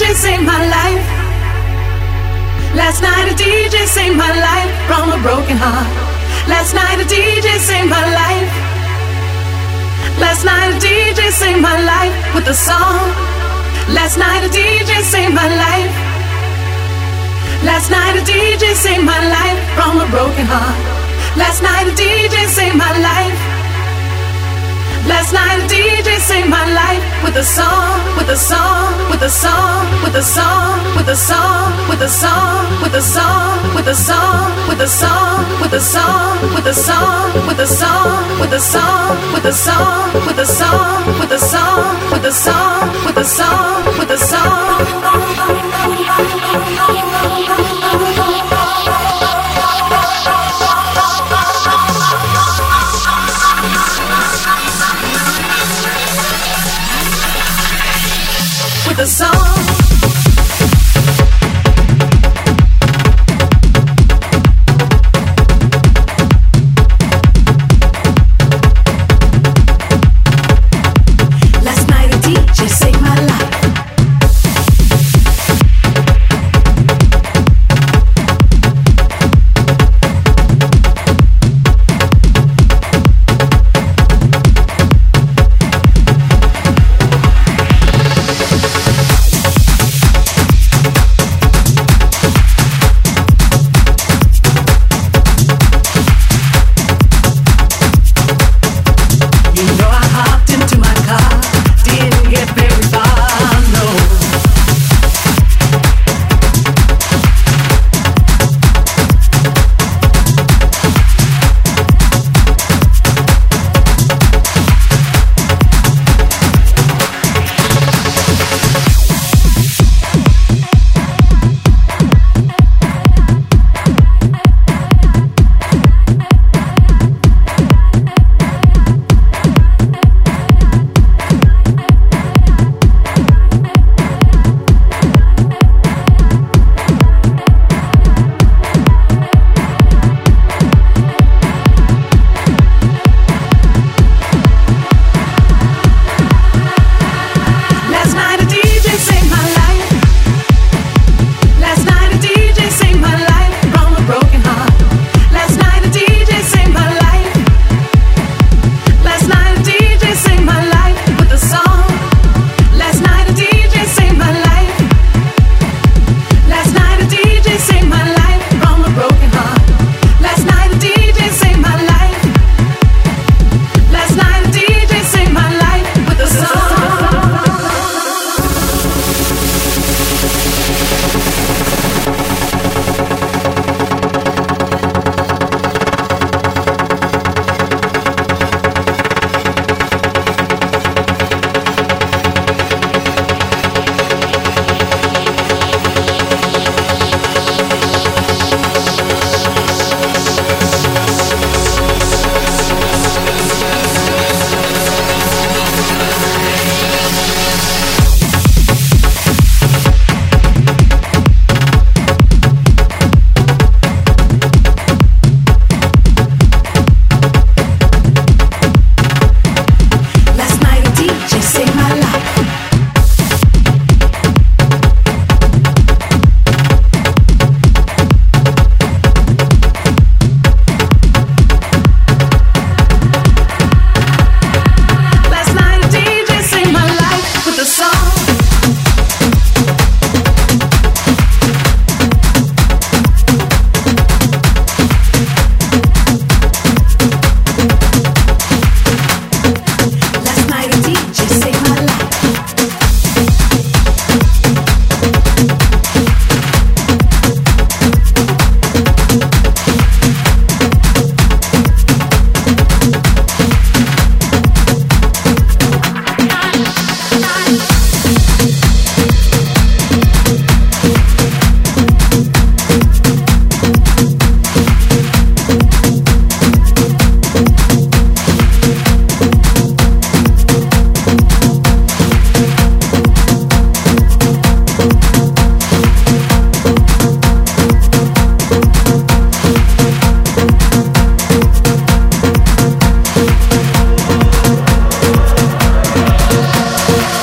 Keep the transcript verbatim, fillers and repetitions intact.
J saved my life. Last night a D J saved my life from a broken heart. Last night a D J saved my life. Last night a D J saved my life with a song. Last night a D J saved my life. Last night a D J saved my life from a broken heart. Last night a D J saved my life. Last night a D J saved my life with a song, with a song, with a song, with a song, with a song, with a song, with a song, with a song, with a song, with a song, with a song, with a song, with a song, with a song, with a song, with a song, with a song, with a song, with a song. With a song.